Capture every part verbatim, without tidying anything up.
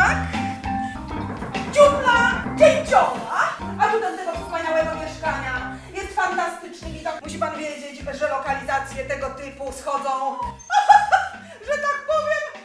ślimak, dziupla, dzięcioła, a tu do tego wspaniałego mieszkania. Jest fantastyczny widok. Musi pan wiedzieć, że lokalizacje tego typu schodzą, że tak powiem,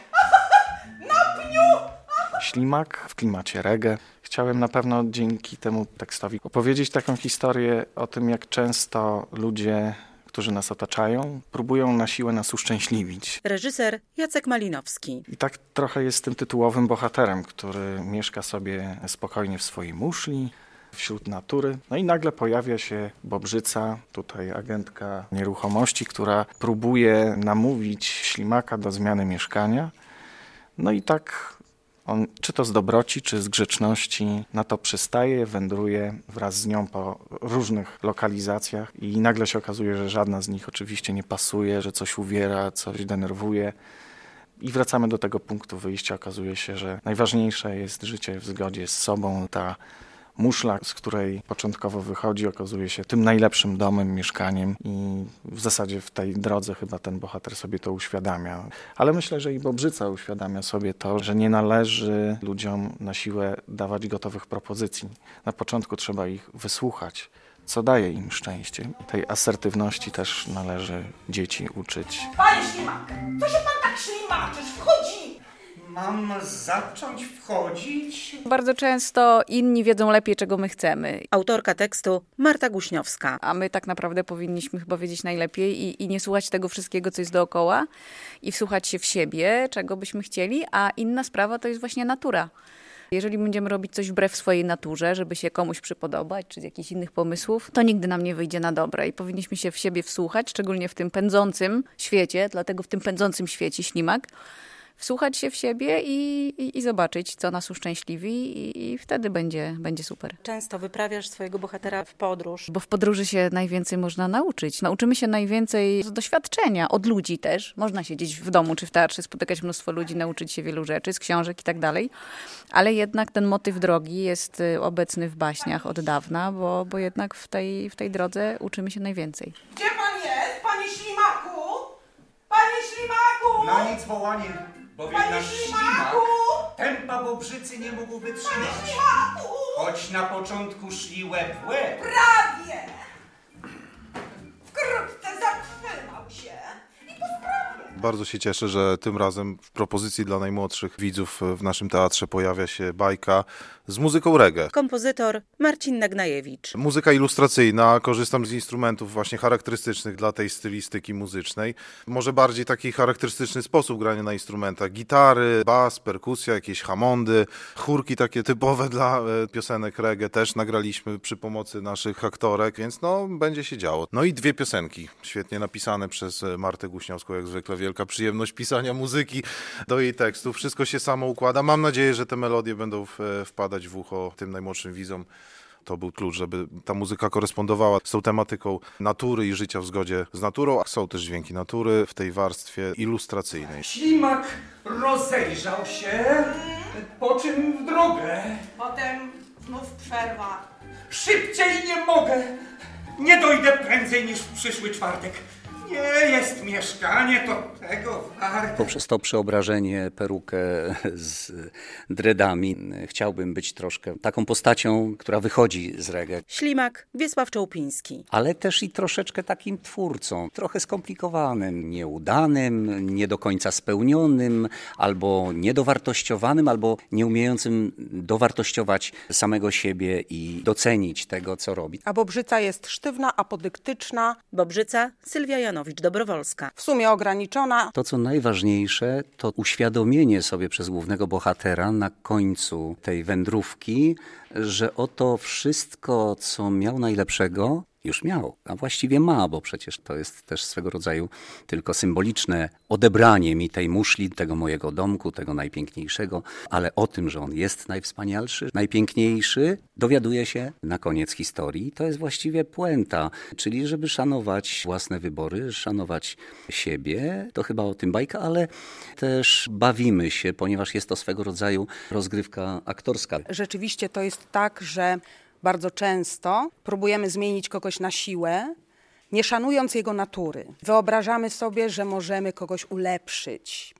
na pniu. Ślimak w klimacie reggae. Chciałem na pewno dzięki temu tekstowi opowiedzieć taką historię o tym, jak często ludzie, którzy nas otaczają, próbują na siłę nas uszczęśliwić. Reżyser Jacek Malinowski. I tak trochę jest tym tytułowym bohaterem, który mieszka sobie spokojnie w swojej muszli, wśród natury. No i nagle pojawia się Bobrzyca, tutaj agentka nieruchomości, która próbuje namówić ślimaka do zmiany mieszkania. No i tak on, czy to z dobroci, czy z grzeczności, na to przystaje, wędruje wraz z nią po różnych lokalizacjach i nagle się okazuje, że żadna z nich oczywiście nie pasuje, że coś uwiera, coś denerwuje. I wracamy do tego punktu wyjścia. Okazuje się, że najważniejsze jest życie w zgodzie z sobą. Ta muszla, z której początkowo wychodzi, okazuje się tym najlepszym domem, mieszkaniem i w zasadzie w tej drodze chyba ten bohater sobie to uświadamia. Ale myślę, że i Bobrzyca uświadamia sobie to, że nie należy ludziom na siłę dawać gotowych propozycji. Na początku trzeba ich wysłuchać, co daje im szczęście. Tej asertywności też należy dzieci uczyć. Panie ślimak, co się pan tak ślimaczysz? Wchodzi! Mam zacząć wchodzić? Bardzo często inni wiedzą lepiej, czego my chcemy. Autorka tekstu Marta Guśniowska. A my tak naprawdę powinniśmy chyba wiedzieć najlepiej i, i nie słuchać tego wszystkiego, co jest dookoła i wsłuchać się w siebie, czego byśmy chcieli, a inna sprawa to jest właśnie natura. Jeżeli będziemy robić coś wbrew swojej naturze, żeby się komuś przypodobać, czy z jakichś innych pomysłów, to nigdy nam nie wyjdzie na dobre i powinniśmy się w siebie wsłuchać, szczególnie w tym pędzącym świecie, dlatego w tym pędzącym świecie ślimak, wsłuchać się w siebie i, i, i zobaczyć, co nas uszczęśliwi i, i wtedy będzie, będzie super. Często wyprawiasz swojego bohatera w podróż. Bo w podróży się najwięcej można nauczyć. Nauczymy się najwięcej z doświadczenia, od ludzi też. Można siedzieć w domu czy w teatrze, spotykać mnóstwo ludzi, nauczyć się wielu rzeczy, z książek i tak dalej. Ale jednak ten motyw drogi jest obecny w baśniach od dawna, bo, bo jednak w tej, w tej drodze uczymy się najwięcej. Gdzie pan jest, panie ślimaku? Panie ślimaku! Na nic wołanie, bowiem Panie nasz ślimak ślimaku! tempa Bobrzycy nie mógł Panie wytrzymać. ślimaku! Choć na początku szli łeb w łeb. Prawie! Wkrótce zatrzymał się i po sprawie. Bardzo się cieszę, że tym razem w propozycji dla najmłodszych widzów w naszym teatrze pojawia się bajka z muzyką reggae. Kompozytor Marcin Nagnajewicz. Muzyka ilustracyjna, korzystam z instrumentów właśnie charakterystycznych dla tej stylistyki muzycznej. Może bardziej taki charakterystyczny sposób grania na instrumentach. Gitary, bas, perkusja, jakieś hamondy, chórki takie typowe dla piosenek reggae też nagraliśmy przy pomocy naszych aktorek, więc no będzie się działo. No i dwie piosenki, świetnie napisane przez Martę Guśniowską, jak zwykle wielka przyjemność pisania muzyki do jej tekstów. Wszystko się samo układa. Mam nadzieję, że te melodie będą wpadać w ucho tym najmłodszym widzom. To był klucz, żeby ta muzyka korespondowała z tą tematyką natury i życia w zgodzie z naturą, a są też dźwięki natury w tej warstwie ilustracyjnej. Ślimak rozejrzał się, po czym w drogę. Potem znów przerwa. Szybciej nie mogę. Nie dojdę prędzej niż w przyszły czwartek. Nie jest mieszkanie to tego warte. Poprzez to przeobrażenie, perukę z dreadami chciałbym być troszkę taką postacią, która wychodzi z reggae. Ślimak Wiesław Czołpiński. Ale też i troszeczkę takim twórcą, trochę skomplikowanym, nieudanym, nie do końca spełnionym, albo niedowartościowanym, albo nieumiejącym dowartościować samego siebie i docenić tego, co robi. A Bobrzyca jest sztywna, apodyktyczna. Bobrzyca Sylwia Janowicz-Dobrowolska. W sumie ograniczona. To, co najważniejsze, to uświadomienie sobie przez głównego bohatera na końcu tej wędrówki, że oto wszystko, co miał najlepszego, już miał, a właściwie ma, bo przecież to jest też swego rodzaju tylko symboliczne odebranie mi tej muszli, tego mojego domku, tego najpiękniejszego, ale o tym, że on jest najwspanialszy, najpiękniejszy, dowiaduje się na koniec historii. To jest właściwie puenta, czyli żeby szanować własne wybory, szanować siebie, to chyba o tym bajka, ale też bawimy się, ponieważ jest to swego rodzaju rozgrywka aktorska. Rzeczywiście to jest tak, że bardzo często próbujemy zmienić kogoś na siłę, nie szanując jego natury. Wyobrażamy sobie, że możemy kogoś ulepszyć,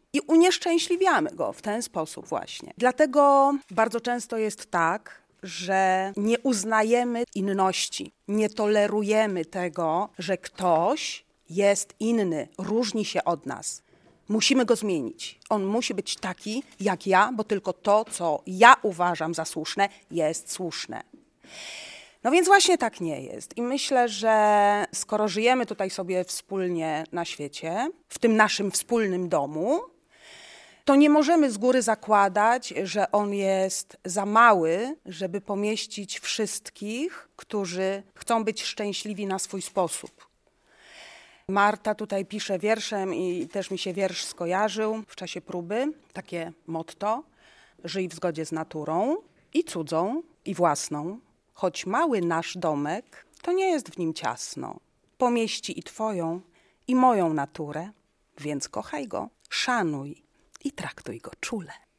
I unieszczęśliwiamy go w ten sposób właśnie. Dlatego bardzo często jest tak, że nie uznajemy inności, nie tolerujemy tego, że ktoś jest inny, różni się od nas. Musimy go zmienić. On musi być taki jak ja, bo tylko to, co ja uważam za słuszne, jest słuszne. No więc właśnie tak nie jest. I myślę, że skoro żyjemy tutaj sobie wspólnie na świecie, w tym naszym wspólnym domu, to nie możemy z góry zakładać, że on jest za mały, żeby pomieścić wszystkich, którzy chcą być szczęśliwi na swój sposób. Marta tutaj pisze wierszem i też mi się wiersz skojarzył w czasie próby. Takie motto: żyj w zgodzie z naturą i cudzą, i własną. Choć mały nasz domek, to nie jest w nim ciasno. Pomieści i twoją, i moją naturę, więc kochaj go, szanuj i traktuj go czule.